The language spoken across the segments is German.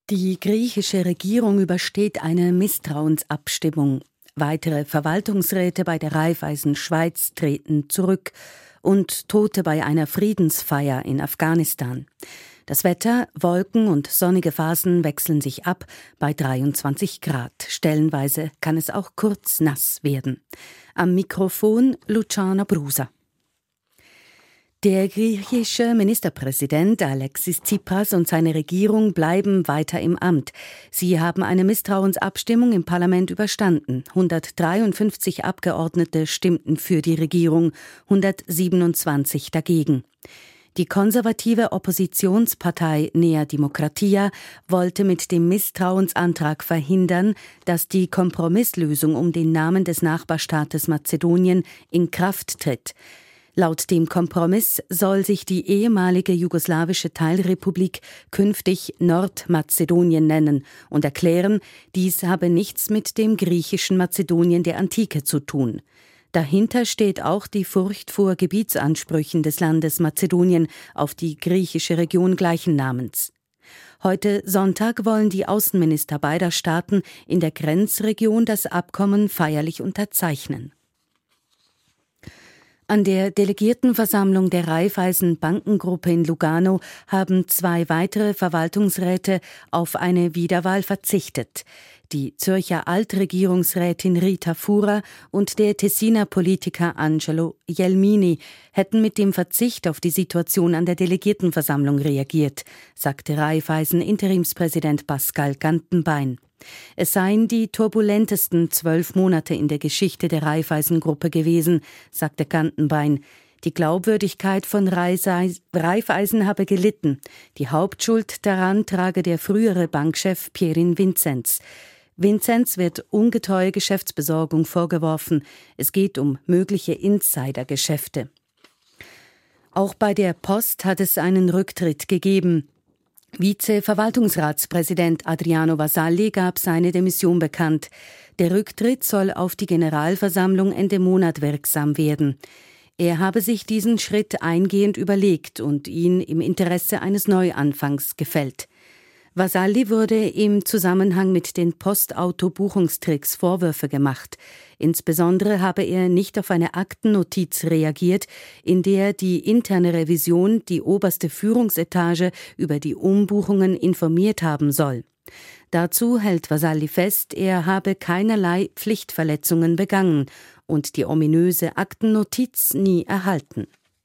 Die griechische Regierung übersteht eine Misstrauensabstimmung. Weitere Verwaltungsräte bei der Raiffeisen Schweiz treten zurück und Tote bei einer Friedensfeier in Afghanistan. Das Wetter, Wolken und sonnige Phasen wechseln sich ab bei 23 Grad. Stellenweise kann es auch kurz nass werden. Am Mikrofon Luciana Brusa. Der griechische Ministerpräsident Alexis Tsipras und seine Regierung bleiben weiter im Amt. Sie haben eine Misstrauensabstimmung im Parlament überstanden. 153 Abgeordnete stimmten für die Regierung, 127 dagegen. Die konservative Oppositionspartei Nea Dimokratia wollte mit dem Misstrauensantrag verhindern, dass die Kompromisslösung um den Namen des Nachbarstaates Mazedonien in Kraft tritt. Laut dem Kompromiss soll sich die ehemalige jugoslawische Teilrepublik künftig Nordmazedonien nennen und erklären, dies habe nichts mit dem griechischen Mazedonien der Antike zu tun. Dahinter steht auch die Furcht vor Gebietsansprüchen des Landes Mazedonien auf die griechische Region gleichen Namens. Heute Sonntag wollen die Außenminister beider Staaten in der Grenzregion das Abkommen feierlich unterzeichnen. An der Delegiertenversammlung der Raiffeisen Bankengruppe in Lugano haben 2 weitere Verwaltungsräte auf eine Wiederwahl verzichtet. Die Zürcher Altregierungsrätin Rita Fura und der Tessiner Politiker Angelo Jelmini hätten mit dem Verzicht auf die Situation an der Delegiertenversammlung reagiert, sagte Raiffeisen-Interimspräsident Pascal Gantenbein. Es seien die turbulentesten 12 Monate in der Geschichte der Raiffeisen-Gruppe gewesen, sagte Gantenbein. Die Glaubwürdigkeit von Raiffeisen habe gelitten. Die Hauptschuld daran trage der frühere Bankchef Pierin Vinzenz. Vinzenz wird ungetreue Geschäftsbesorgung vorgeworfen. Es geht um mögliche Insidergeschäfte. Auch bei der Post hat es einen Rücktritt gegeben. Vize-Verwaltungsratspräsident Adriano Vasalli gab seine Demission bekannt. Der Rücktritt soll auf die Generalversammlung Ende Monat wirksam werden. Er habe sich diesen Schritt eingehend überlegt und ihn im Interesse eines Neuanfangs gefällt. Vasalli wurde im Zusammenhang mit den Postauto-Buchungstricks Vorwürfe gemacht. Insbesondere habe er nicht auf eine Aktennotiz reagiert, in der die interne Revision die oberste Führungsetage über die Umbuchungen informiert haben soll. Dazu hält Vasalli fest, er habe keinerlei Pflichtverletzungen begangen und die ominöse Aktennotiz nie erhalten.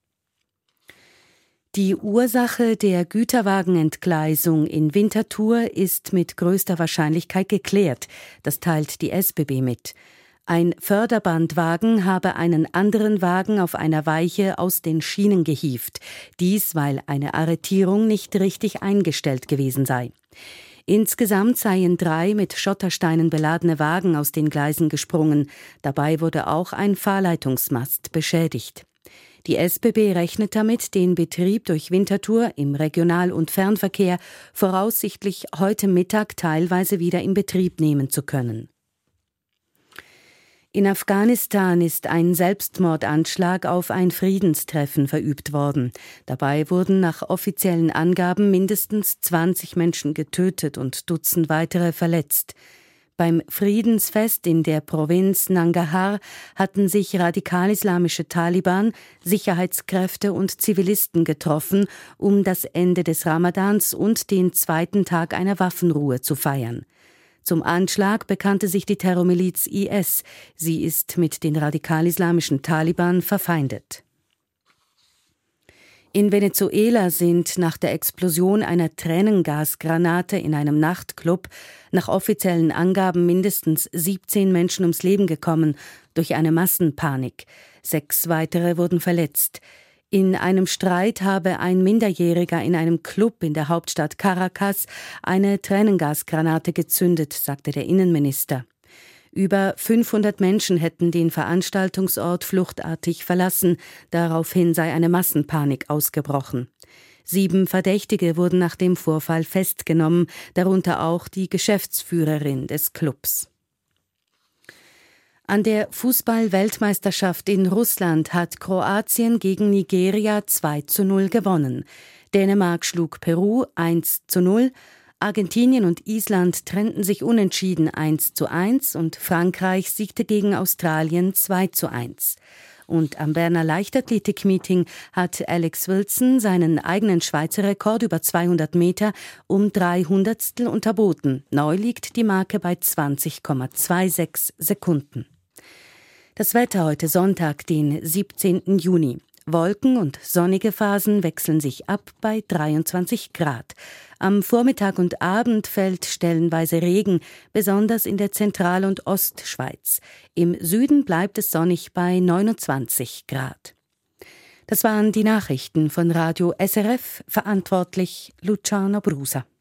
Die Ursache der Güterwagenentgleisung in Winterthur ist mit größter Wahrscheinlichkeit geklärt. Das teilt die SBB mit. Ein Förderbandwagen habe einen anderen Wagen auf einer Weiche aus den Schienen gehievt. Dies, weil eine Arretierung nicht richtig eingestellt gewesen sei. Insgesamt seien 3 mit Schottersteinen beladene Wagen aus den Gleisen gesprungen. Dabei wurde auch ein Fahrleitungsmast beschädigt. Die SBB rechnet damit, den Betrieb durch Winterthur im Regional- und Fernverkehr voraussichtlich heute Mittag teilweise wieder in Betrieb nehmen zu können. In Afghanistan ist ein Selbstmordanschlag auf ein Friedenstreffen verübt worden. Dabei wurden nach offiziellen Angaben mindestens 20 Menschen getötet und Dutzend weitere verletzt. Beim Friedensfest in der Provinz Nangarhar hatten sich radikal-islamische Taliban, Sicherheitskräfte und Zivilisten getroffen, um das Ende des Ramadans und den 2. Tag einer Waffenruhe zu feiern. Zum Anschlag bekannte sich die Terrormiliz IS. Sie ist mit den radikal-islamischen Taliban verfeindet. In Venezuela sind nach der Explosion einer Tränengasgranate in einem Nachtclub nach offiziellen Angaben mindestens 17 Menschen ums Leben gekommen durch eine Massenpanik. 6 weitere wurden verletzt. In einem Streit habe ein Minderjähriger in einem Club in der Hauptstadt Caracas eine Tränengasgranate gezündet, sagte der Innenminister. Über 500 Menschen hätten den Veranstaltungsort fluchtartig verlassen. Daraufhin sei eine Massenpanik ausgebrochen. 7 Verdächtige wurden nach dem Vorfall festgenommen, darunter auch die Geschäftsführerin des Clubs. An der Fußball-Weltmeisterschaft in Russland hat Kroatien gegen Nigeria 2:0 gewonnen. Dänemark schlug Peru 1:0, Argentinien und Island trennten sich unentschieden 1:1 und Frankreich siegte gegen Australien 2:1. Und am Berner Leichtathletik-Meeting hat Alex Wilson seinen eigenen Schweizer Rekord über 200 Meter um 300stel unterboten. Neu liegt die Marke bei 20,26 Sekunden. Das Wetter heute Sonntag, den 17. Juni. Wolken- und sonnige Phasen wechseln sich ab bei 23 Grad. Am Vormittag und Abend fällt stellenweise Regen, besonders in der Zentral- und Ostschweiz. Im Süden bleibt es sonnig bei 29 Grad. Das waren die Nachrichten von Radio SRF, verantwortlich Luciano Brusa.